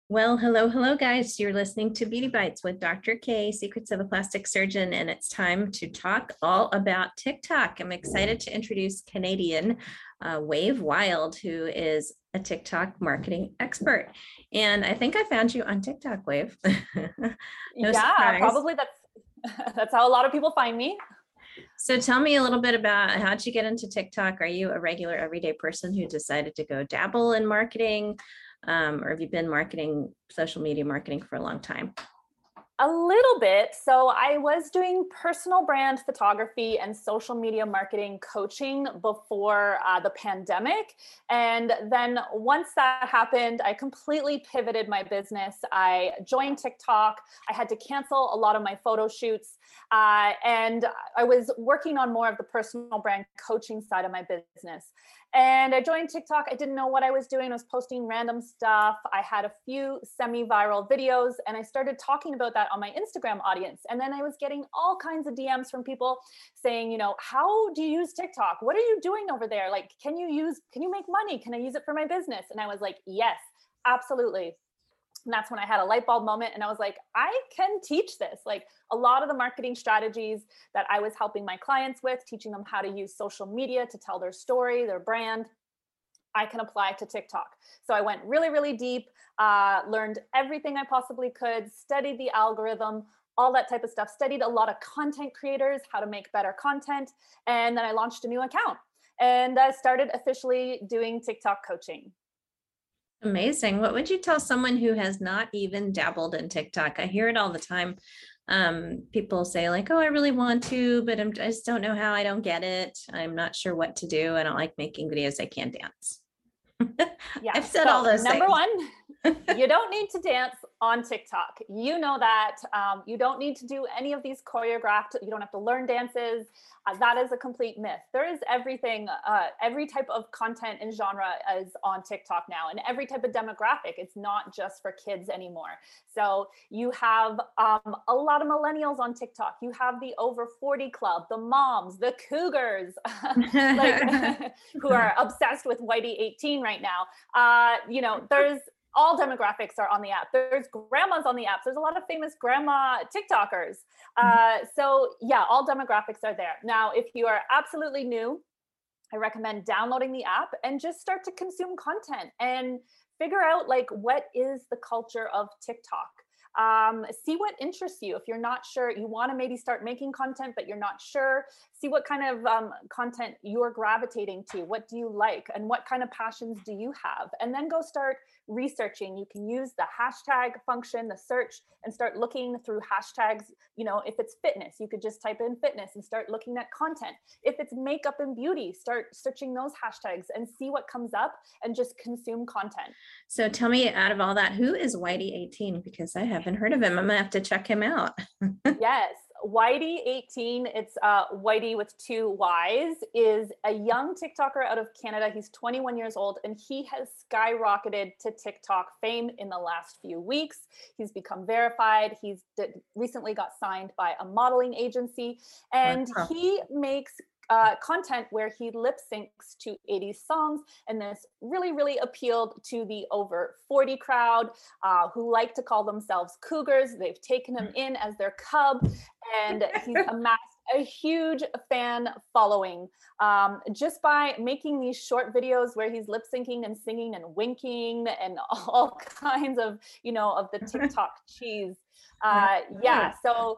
Well, hello, guys. You're listening to Beauty Bites with Dr. K, Secrets of a Plastic Surgeon, and it's time to talk all about TikTok. I'm excited to introduce Canadian Wave Wild, who is a TikTok marketing expert. And I think I found you on TikTok, Wave. No Yeah, surprise. probably that's how a lot of people find me. So tell me a little bit about how'd you get into TikTok? Are you a regular everyday person who decided to go dabble in marketing? Or have you been marketing, social media marketing for a long time? A little bit. So I was doing personal brand photography and social media marketing coaching before the pandemic. And then once that happened, I completely pivoted my business. I joined TikTok. I had to cancel a lot of my photo shoots. And I was working on more of the personal brand coaching side of my business. And I joined TikTok. I didn't know what I was doing. I was posting random stuff. I had a few semi-viral videos and I started talking about that on my Instagram audience. And then I was getting all kinds of DMs from people saying, how do you use TikTok? What are you doing over there? Like, can you make money? Can I use it for my business? And I was like, yes, absolutely. And that's when I had a light bulb moment and I was like, I can teach this. Like a lot of the marketing strategies that I was helping my clients with, teaching them how to use social media to tell their story, their brand, I can apply to TikTok. So I went really, really deep, learned everything I possibly could, studied the algorithm, all that type of stuff, studied a lot of content creators, how to make better content. And then I launched a new account and I started officially doing TikTok coaching. Amazing. What would you tell someone who has not even dabbled in TikTok? I hear it all the time. People say like, oh, I really want to, but I just don't know how. I don't get it. I'm not sure what to do. I don't like making videos. I can't dance. Yeah. I've said all So those number things. one, you don't need to dance on TikTok. You know that. You don't need to do any of these choreographed, you don't have to learn dances. That is a complete myth. There is everything, every type of content and genre is on TikTok now, and every type of demographic. It's not just for kids anymore. So you have a lot of millennials on TikTok. You have the over 40 club, the moms, the cougars, like who are obsessed with Whitey 18 right now. There's all demographics are on the app. There's grandmas on the apps. There's a lot of famous grandma TikTokers. So yeah, all demographics are there. Now, if you are absolutely new, I recommend downloading the app and just start to consume content and figure out like what is the culture of TikTok. See what interests you. If you're not sure, you want to maybe start making content, but you're not sure, see what kind of content you're gravitating to. What do you like? And what kind of passions do you have? And then go start researching. You can use the hashtag function, the search, and start looking through hashtags. If it's fitness, you could just type in fitness and start looking at content. If it's makeup and beauty, start searching those hashtags and see what comes up and just consume content. So tell me, out of all that, who is Whitey 18? Because I haven't heard of him. I'm gonna have to check him out. Yes, Whitey 18, it's Whitey with two Y's, is a young TikToker out of Canada. He's 21 years old and he has skyrocketed to TikTok fame in the last few weeks. He's become verified. He's recently got signed by a modeling agency and Wow. he makes content where he lip syncs to 80s songs. And this really, really appealed to the over 40 crowd who like to call themselves cougars. They've taken him in as their cub and he's amassed a huge fan following just by making these short videos where he's lip syncing and singing and winking and all kinds of, of the TikTok cheese. Yeah, so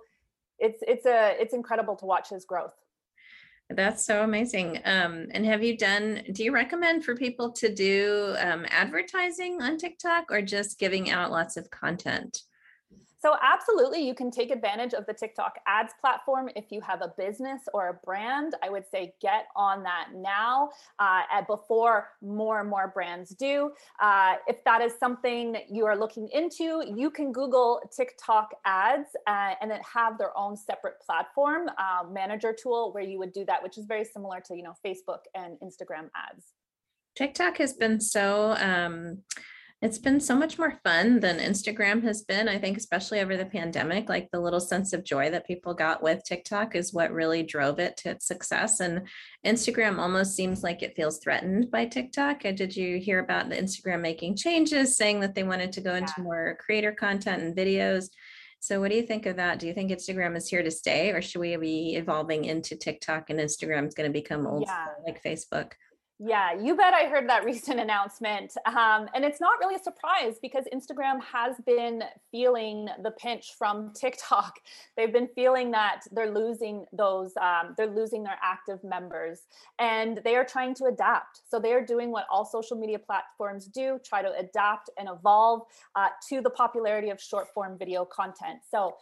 it's incredible to watch his growth. That's so amazing. And do you recommend for people to do advertising on TikTok or just giving out lots of content? So absolutely, you can take advantage of the TikTok ads platform. If you have a business or a brand, I would say get on that now before more and more brands do. If that is something you are looking into, you can Google TikTok ads and then have their own separate platform manager tool where you would do that, which is very similar to, Facebook and Instagram ads. TikTok has been so It's been so much more fun than Instagram has been. I think, especially over the pandemic, like the little sense of joy that people got with TikTok is what really drove it to its success. And Instagram almost seems like it feels threatened by TikTok. Did you hear about the Instagram making changes, saying that they wanted to go into more creator content and videos? So, what do you think of that? Do you think Instagram is here to stay, or should we be evolving into TikTok and Instagram is going to become old Yeah. school like Facebook? Yeah, you bet I heard that recent announcement. And it's not really a surprise because Instagram has been feeling the pinch from TikTok. They've been feeling that they're losing they're losing their active members, and they are trying to adapt. So they are doing what all social media platforms do, try to adapt and evolve to the popularity of short form video content. So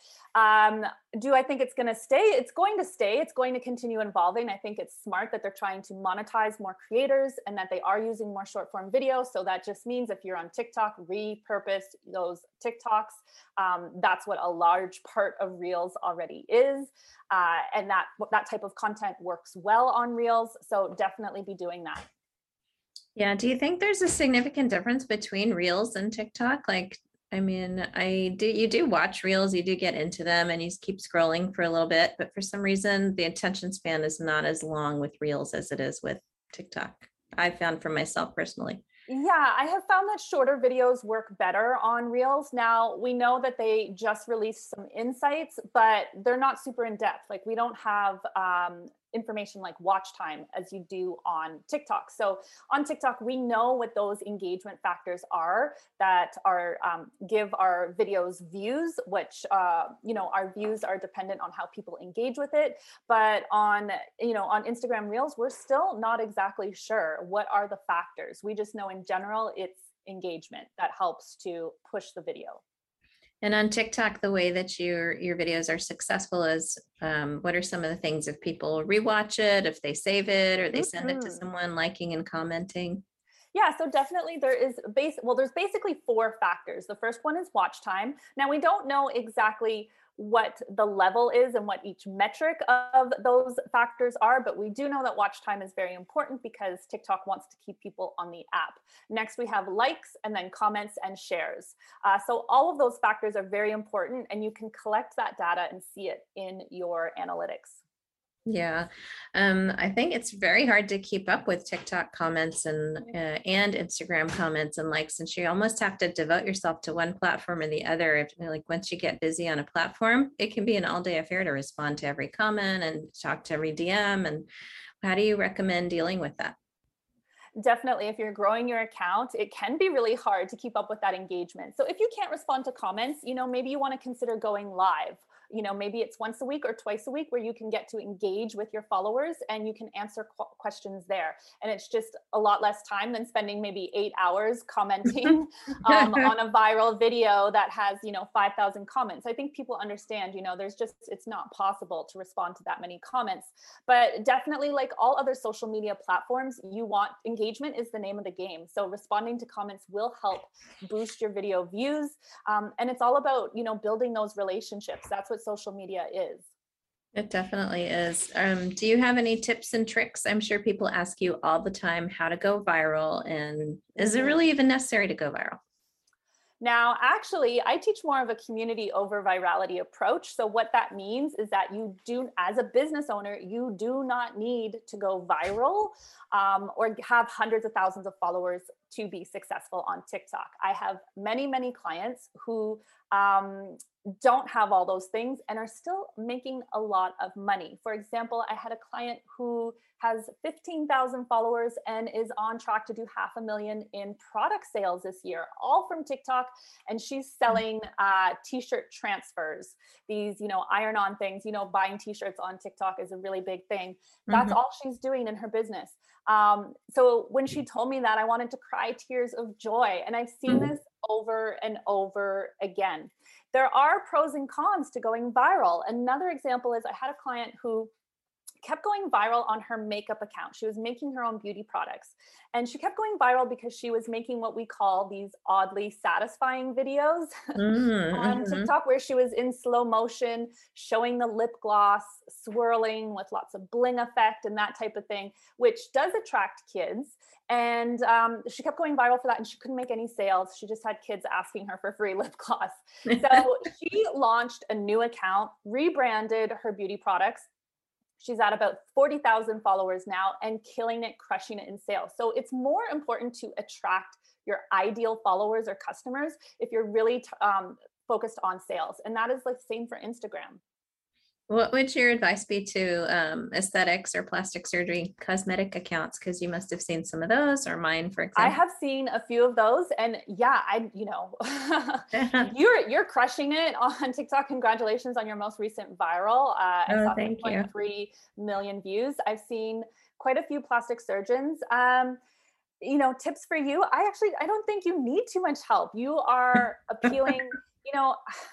do I think it's going to stay? It's going to stay. It's going to continue evolving. I think it's smart that they're trying to monetize more creators and that they are using more short form video. So that just means if you're on TikTok, repurpose those TikToks. That's what a large part of Reels already is. And that type of content works well on Reels. So definitely be doing that. Yeah. Do you think there's a significant difference between Reels and TikTok? Like, I mean, you do watch Reels, you do get into them and you keep scrolling for a little bit, but for some reason, the attention span is not as long with Reels as it is with TikTok. I found for myself personally. Yeah, I have found that shorter videos work better on Reels. Now, we know that they just released some insights, but they're not super in depth. Like, we don't have information like watch time as you do on TikTok. So on TikTok, we know what those engagement factors are that are give our videos views, which our views are dependent on how people engage with it. But on Instagram Reels, we're still not exactly sure what are the factors. We just know in general it's engagement that helps to push the video. And on TikTok, the way that your videos are successful is what are some of the things if people rewatch it, if they save it, or they send it to someone liking and commenting? Yeah, so definitely there's basically four factors. The first one is watch time. Now we don't know exactly what the level is and what each metric of those factors are, but we do know that watch time is very important because TikTok wants to keep people on the app. Next, we have likes and then comments and shares. So all of those factors are very important, and you can collect that data and see it in your analytics. Yeah, I think it's very hard to keep up with TikTok comments and Instagram comments and likes, and you almost have to devote yourself to one platform or the other. If, like once you get busy on a platform, it can be an all-day affair to respond to every comment and talk to every DM. And how do you recommend dealing with that? Definitely, if you're growing your account, it can be really hard to keep up with that engagement. So if you can't respond to comments, maybe you want to consider going live. Maybe it's once a week or twice a week where you can get to engage with your followers and you can answer questions there. And it's just a lot less time than spending maybe 8 hours commenting on a viral video that has, 5,000 comments. I think people understand, it's not possible to respond to that many comments. But definitely, like all other social media platforms, engagement is the name of the game. So responding to comments will help boost your video views. And it's all about, building those relationships. That's what social media is. It definitely is. Do you have any tips and tricks? I'm sure people ask you all the time how to go viral, and is it really even necessary to go viral? Now, actually, I teach more of a community over virality approach. So what that means is that as a business owner, you do not need to go viral or have hundreds of thousands of followers to be successful on TikTok. I have many, many clients who don't have all those things and are still making a lot of money. For example, I had a client who has 15,000 followers and is on track to do $500,000 in product sales this year, all from TikTok. And she's selling t-shirt transfers, these, iron-on things, buying t-shirts on TikTok is a really big thing. That's all she's doing in her business. So when she told me that, I wanted to cry tears of joy. And I've seen this over and over again. There are pros and cons to going viral. Another example is I had a client who kept going viral on her makeup account. She was making her own beauty products, and she kept going viral because she was making what we call these oddly satisfying videos on Mm-hmm. TikTok, where she was in slow motion, showing the lip gloss, swirling with lots of bling effect and that type of thing, which does attract kids. And she kept going viral for that, and she couldn't make any sales. She just had kids asking her for free lip gloss. So she launched a new account, rebranded her beauty products. She's at about 40,000 followers now and killing it, crushing it in sales. So it's more important to attract your ideal followers or customers if you're really focused on sales. And that is like same for Instagram. What would your advice be to aesthetics or plastic surgery cosmetic accounts? Because you must have seen some of those, or mine, for I example. have seen a few of those, and yeah, you're crushing it on TikTok. Congratulations on your most recent viral. I Oh, saw thank you. 3.3 million views. I've seen quite a few plastic surgeons. Tips for you. I don't think you need too much help. You are appealing, you know,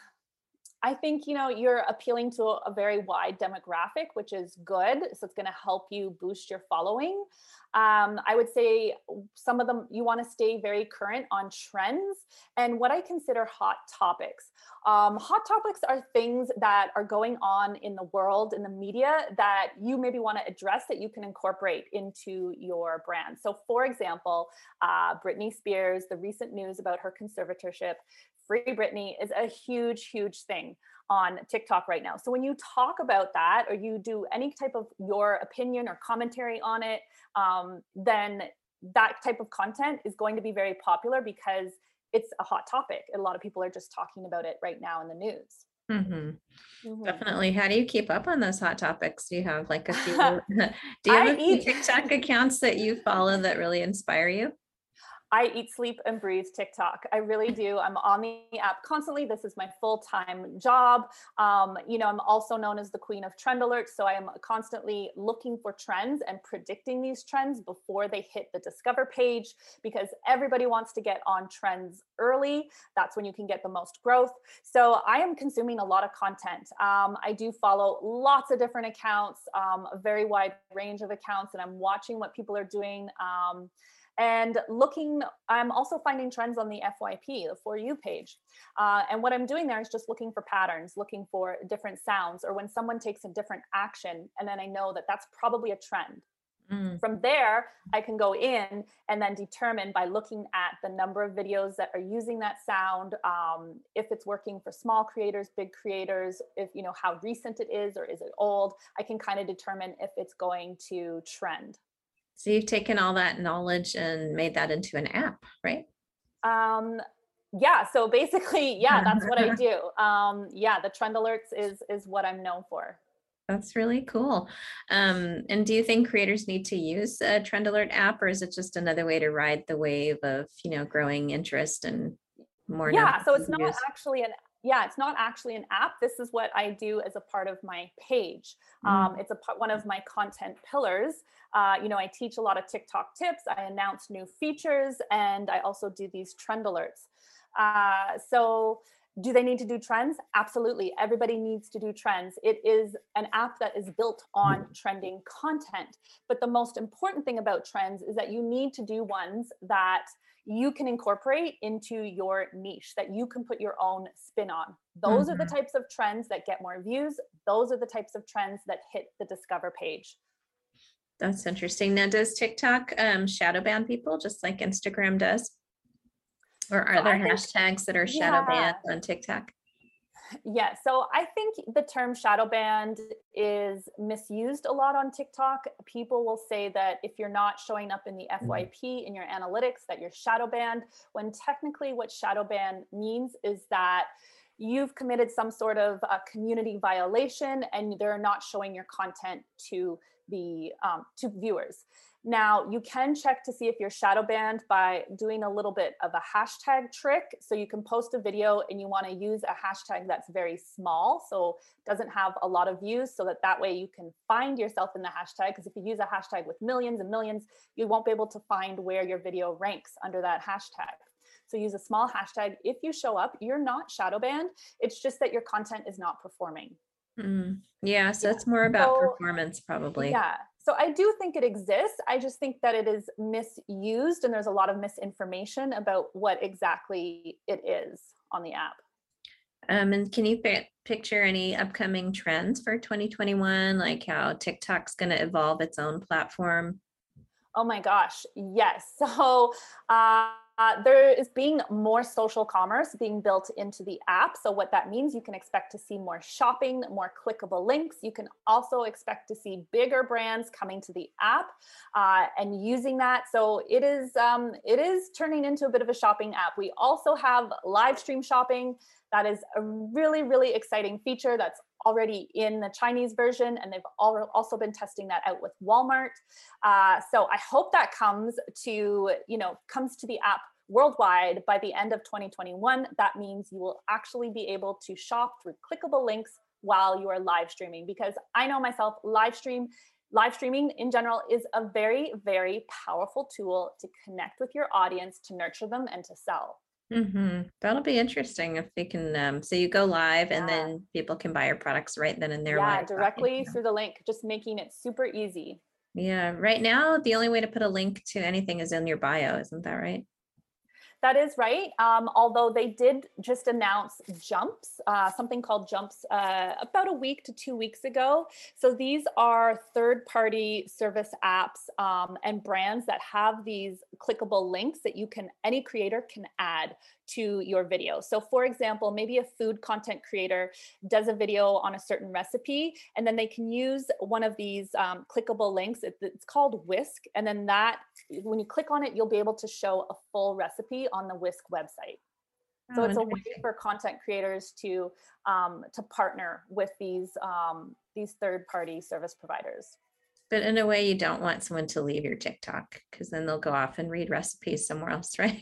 I think, you're appealing to a very wide demographic, which is good. So it's going to help you boost your following. I would say some of them, you want to stay very current on trends and what I consider hot topics. Hot topics are things that are going on in the world, in the media, that you maybe want to address, that you can incorporate into your brand. So for example, Britney Spears, the recent news about her conservatorship, Free Britney, is a huge, huge thing on TikTok right now. So when you talk about that, or you do any type of your opinion or commentary on it, then that type of content is going to be very popular because it's a hot topic. A lot of people are just talking about it right now in the news. Hmm. Mhm. Definitely. How do you keep up on those hot topics? Do you have like a few, do you I have a few eat TikTok accounts that you follow that really inspire you? I eat, sleep, and breathe TikTok. I really do. I'm on the app constantly. This is my full-time job. I'm also known as the queen of trend alerts. So I am constantly looking for trends and predicting these trends before they hit the discover page, because everybody wants to get on trends early. That's when you can get the most growth. So I am consuming a lot of content. I do follow lots of different accounts, a very wide range of accounts, and I'm watching what people are doing. And I'm also finding trends on the FYP, the For You page. And what I'm doing there is just looking for patterns, looking for different sounds, or when someone takes a different action, and then I know that that's probably a trend. Mm. From there, I can go in and then determine by looking at the number of videos that are using that sound, if it's working for small creators, big creators, if how recent it is, or is it old. I can kind of determine if it's going to trend. So you've taken all that knowledge and made that into an app, right? Um, yeah, so basically, yeah, that's what I do. Yeah, the trend alerts is what I'm known for. That's really cool. And do you think creators need to use a Trend Alert app, or is it just another way to ride the wave of, growing interest and more numbers Yeah, so of views? it's not actually an app. This is what I do as a part of my page. Mm. It's one of my content pillars. I teach a lot of TikTok tips. I announce new features, and I also do these trend alerts. So do they need to do trends? Absolutely. Everybody needs to do trends. It is an app that is built on trending content. But the most important thing about trends is that you need to do ones that you can incorporate into your niche, that you can put your own spin on. Those are the Mhm. types of trends that get more views. Those are the types of trends that hit the discover page. That's interesting. Now, does TikTok shadow ban people just like Instagram does? Or So are there I think, hashtags that are shadow yeah, banned on TikTok? yeah. So I think the term shadow banned is misused a lot on TikTok. People will say that if you're not showing up in the FYP in your analytics, that you're shadow banned, when technically what shadow ban means is that you've committed some sort of community violation and they're not showing your content to the to viewers. Now, you can check to see if you're shadow banned by doing a little bit of a hashtag trick. So you can post a video and you want to use a hashtag that's very small, so doesn't have a lot of views, so that way you can find yourself in the hashtag. Because if you use a hashtag with millions and millions, you won't be able to find where your video ranks under that hashtag. So use a small hashtag. If you show up, you're not shadow banned. It's just that your content is not performing. Yeah, so Yeah. it's more about So performance probably. yeah. So I do think it exists. I just think that it is misused and there's a lot of misinformation about what exactly it is on the app. And can you picture any upcoming trends for 2021, like how TikTok's going to evolve its own platform? Oh my gosh, yes. So there is being more social commerce being built into the app. So what that means, you can expect to see more shopping, more clickable links. You can also expect to see bigger brands coming to the app and using that. So it is turning into a bit of a shopping app. We also have live stream shopping. That is a really, really exciting feature that's already in the Chinese version, and they've also been testing that out with Walmart. So I hope that comes to the app worldwide by the end of 2021. That means you will actually be able to shop through clickable links while you are live streaming, because I know myself, live streaming in general is a very, very powerful tool to connect with your audience, to nurture them, and to sell. That'll be interesting if they can. So you go live and Yeah. then people can buy your products right then and there while Yeah, you're talking directly to them. through the link, just making it super easy. Yeah, right now the only way to put a link to anything is in your bio, isn't that right? That is right. Although they did just announce Jumps, something called Jumps, about a week to 2 weeks ago. So these are third-party service apps and brands that have these clickable links that any creator can add to your video. So for example, maybe a food content creator does a video on a certain recipe, and then they can use one of these clickable links. It's called Whisk. And then when you click on it, you'll be able to show a full recipe on the Whisk website. So Oh, it's a way interesting. for content creators to partner with these third-party service providers. But in a way, you don't want someone to leave your TikTok because then they'll go off and read recipes somewhere else, right?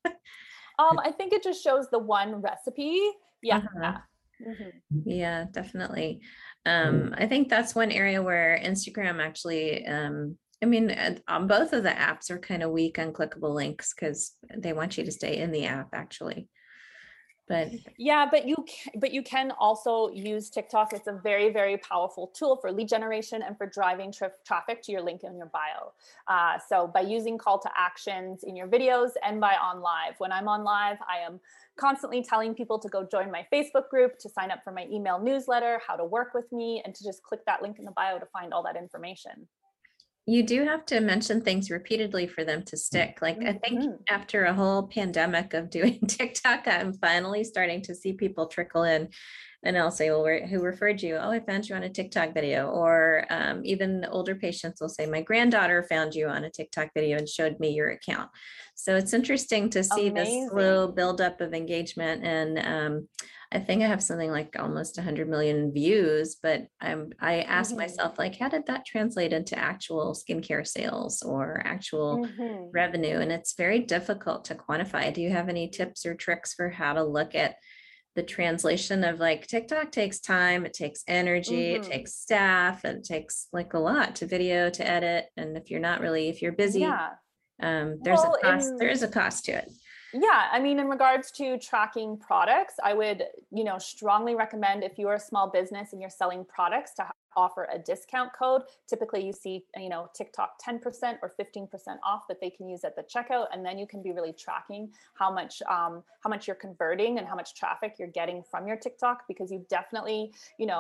I think it just shows the one recipe. Yeah. Uh-huh. Mhm. Yeah, definitely. I think that's one area where Instagram actually, I mean, on both of the apps are kind of weak on clickable links because they want you to stay in the app actually. But Yeah, but you can also use TikTok. It's a very, very powerful tool for lead generation and for driving traffic to your link in your bio. So by using call to actions in your videos and by on live. When I'm on live, I am constantly telling people to go join my Facebook group, to sign up for my email newsletter, how to work with me, and to just click that link in the bio to find all that information. you do have to mention things repeatedly for them to stick. Like I think Mhm. after a whole pandemic of doing TikTok, I'm finally starting to see people trickle in. And I'll say, well, who referred you? Oh, I found you on a TikTok video. Or even older patients will say, my granddaughter found you on a TikTok video and showed me your account. So it's interesting to see this slow Amazing. buildup of engagement. And I think I have something like almost 100 million views, but I ask Mhm. myself, like, how did that translate into actual skincare sales or actual Mhm. revenue? And it's very difficult to quantify. Do you have any tips or tricks for how to look at the translation of, like, TikTok takes time, it takes energy, it Mhm. takes staff, and it takes like a lot to video, to edit. And if you're busy, Yeah. there's a Well, cost, there is a cost to it. yeah, I mean, in regards to tracking products, I would, strongly recommend, if you're a small business and you're selling products, to offer a discount code. Typically, you see, TikTok 10% or 15% off that they can use at the checkout, and then you can be really tracking how much you're converting and how much traffic you're getting from your TikTok, because you definitely,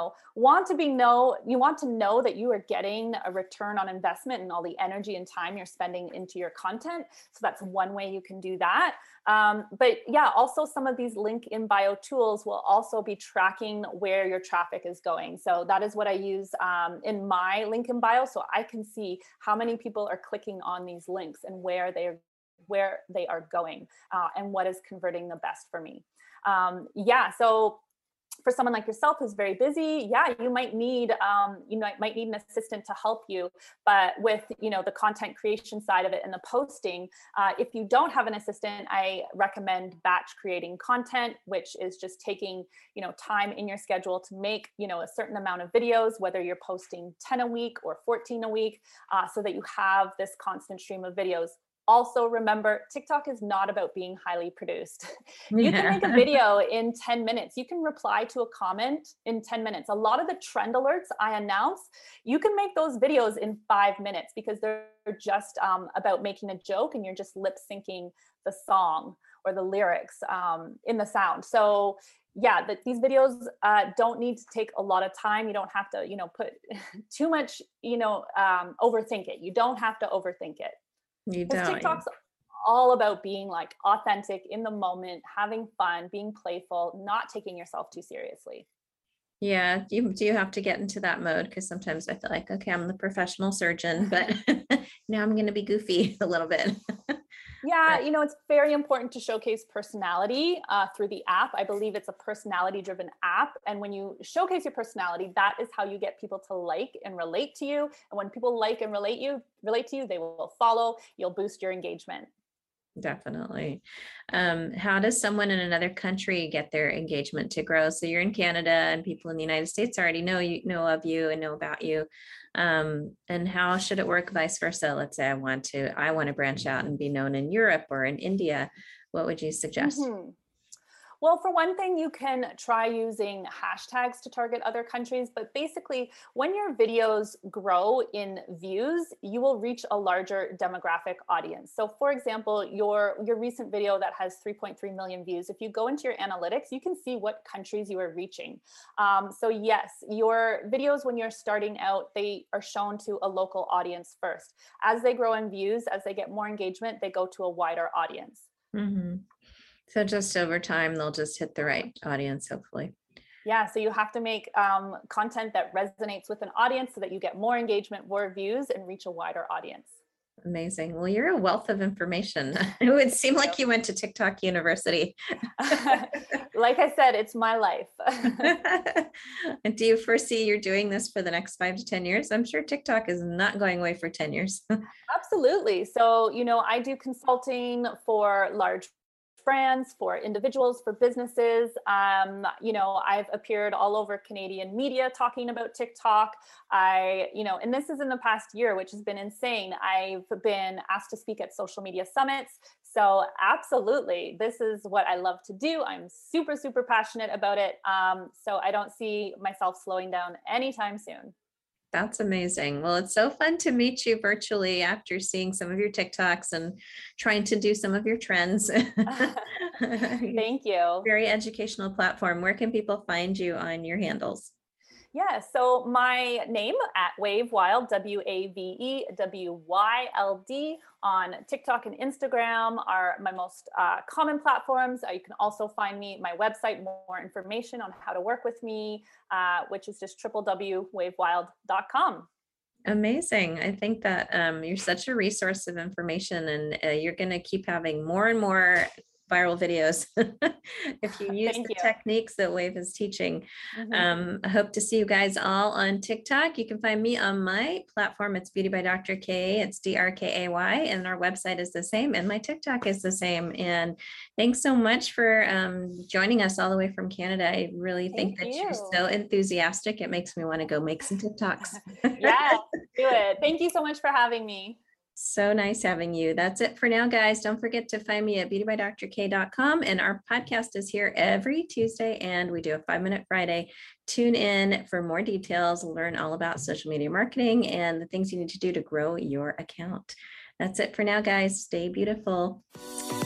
you want to know that you are getting a return on investment and all the energy and time you're spending into your content. So that's one way you can do that. But yeah, also some of these link in bio tools will also be tracking where your traffic is going. So that is what I use in my link in bio. So I can see how many people are clicking on these links and where they are going and what is converting the best for me. So for someone like yourself who's very busy, yeah, you might need an assistant to help you. But with the content creation side of it and the posting, if you don't have an assistant, I recommend batch creating content, which is just taking time in your schedule to make a certain amount of videos, whether you're posting 10 a week or 14 a week, so that you have this constant stream of videos. Also, remember, TikTok is not about being highly produced. You can Yeah. make a video in 10 minutes. You can reply to a comment in 10 minutes. A lot of the trend alerts I announce, you can make those videos in 5 minutes because they're just about making a joke and you're just lip syncing the song or the lyrics in the sound. So yeah, these videos don't need to take a lot of time. You don't have to, put too much, overthink it. You don't have to overthink it. You Because don't. TikTok's all about being like authentic in the moment, having fun, being playful, not taking yourself too seriously. Yeah, you do have to get into that mode because sometimes I feel like, okay, I'm the professional surgeon, but now I'm going to be goofy a little bit. Yeah, it's very important to showcase personality through the app. I believe it's a personality-driven app. And when you showcase your personality, that is how you get people to like and relate to you. And when people like and relate to you, they will follow, you'll boost your engagement. Definitely. How does someone in another country get their engagement to grow? So you're in Canada and people in the United States already know of you and know about you. And how should it work vice versa? Let's say I want to branch out and be known in Europe or in India. What would you suggest? Mhm. Well, for one thing, you can try using hashtags to target other countries, but basically, when your videos grow in views, you will reach a larger demographic audience. So, for example, your recent video that has 3.3 million views, if you go into your analytics, you can see what countries you are reaching. So, yes, your videos, when you're starting out, they are shown to a local audience first. As they grow in views, as they get more engagement, they go to a wider audience. Mm-hmm. So just over time, they'll just hit the right audience, hopefully. Yeah, so you have to make content that resonates with an audience so that you get more engagement, more views, and reach a wider audience. Amazing. Well, you're a wealth of information. It would seem like you went to TikTok University. Like I said, it's my life. And do you foresee you're doing this for the next 5 to 10 years? I'm sure TikTok is not going away for 10 years. Absolutely. So, I do consulting for large brands, for individuals, for businesses. I've appeared all over Canadian media talking about TikTok. And this is in the past year, which has been insane. I've been asked to speak at social media summits. So absolutely, this is what I love to do. I'm super, super passionate about it. So I don't see myself slowing down anytime soon. That's amazing. Well, it's so fun to meet you virtually after seeing some of your TikToks and trying to do some of your trends. Thank you. Very educational platform. Where can people find you on your handles? Yeah, so my name at Wave Wild, WAVEWYLD, on TikTok and Instagram are my most common platforms. You can also find me my website, more information on how to work with me, which is just www.wavewild.com. Amazing. I think that you're such a resource of information, and you're going to keep having more and more viral videos if you use Thank the you. techniques that Wave is teaching. Mhm. I hope to see you guys all on TikTok. You can find me on my platform. It's Beauty by Dr. K. It's DRKAY, and our website is the same, and my TikTok is the same. And thanks so much for joining us all the way from Canada. I really think that you're so enthusiastic. It makes me want to go make some TikToks. Yeah, do it. Thank you so much for having me. So nice having you. That's it for now, guys. Don't forget to find me at beautybydrk.com. And our podcast is here every Tuesday, and we do a 5-Minute Friday. Tune in for more details, learn all about social media marketing and the things you need to do to grow your account. That's it for now, guys. Stay beautiful.